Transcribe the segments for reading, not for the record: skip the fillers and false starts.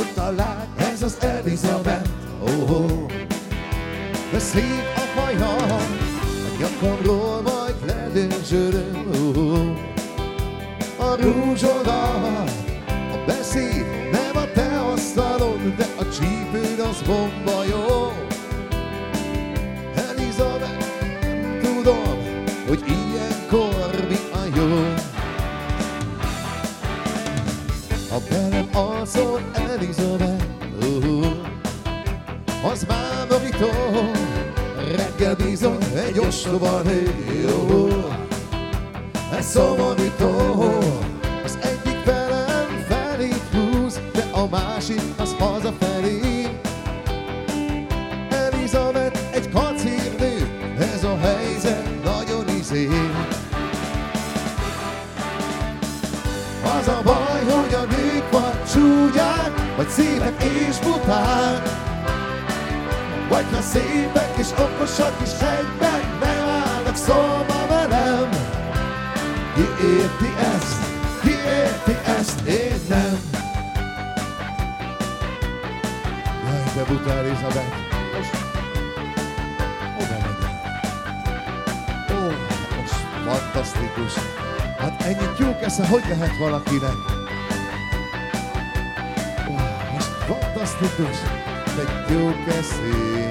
hogy talán ez az Elizabeth. De szép a haja, a nyakamról majd ledőzsöröl. A rúzsodat, a beszéd nem a te asztalod, de a csípőd az bomba jó. Elizabeth, tudom, hogy ilyenkor mi a jó. Ha velem alszol, Elizabeth, az bámorító, reggel bizony egy ostoba nő. Ez szomorító, az egyik felem felét húz, de a másik az hazafelé. Elizabeth egy kacírnő, ez a helyzet nagyon izé. Az a baj, hogy a nők vagy csúnyák, vagy szépek és buták. Vagy ha szépek és okosak is egyben, nem állnak szóba velem. Ki érti ezt? Ki érti ezt? Én nem. Jaj, de buta Elizabeth. Most oda megyek. Most fantasztikus. Hát ennyit jó esze, hogy lehet valakinek? Most fantasztikus. Egy jó eszé.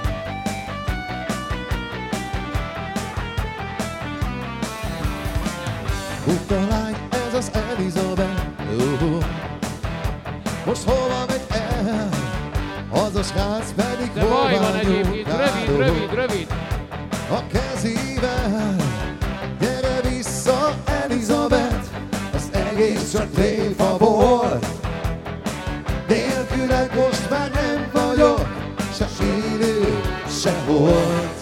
Buta lány, ez az Elizabeth. Most hova megy el? Az a srác pedig de baj van egyébként, rövid. A kezével. Gyere vissza, Elizabeth. Az egész csak tréfa volt. Nélküled most már nem vagyok, se élő, se volt.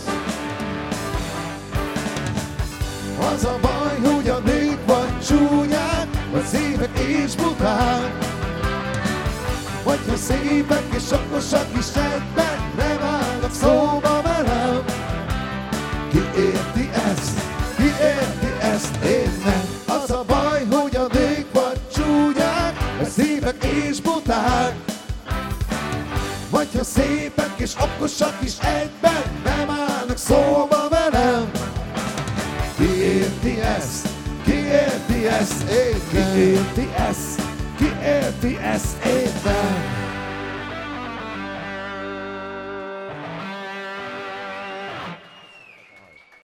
Az a baj, hogy a nők vagy csúnyák, vagy szépek és buták. Vagy ha szépek és okosak is egyben, nem állnak szóba velem. Ki érti ezt? Ki érti ezt? Én nem. Az a baj, hogy a nők vagy csúnyák, vagy szépek és buták. Vagy ha szépek és okosak is egyben, nem állnak szóba velem. Ki érti ezt? Ki érti ezt? Én nem. Ki érti ezt? Ki érti ezt? Én nem.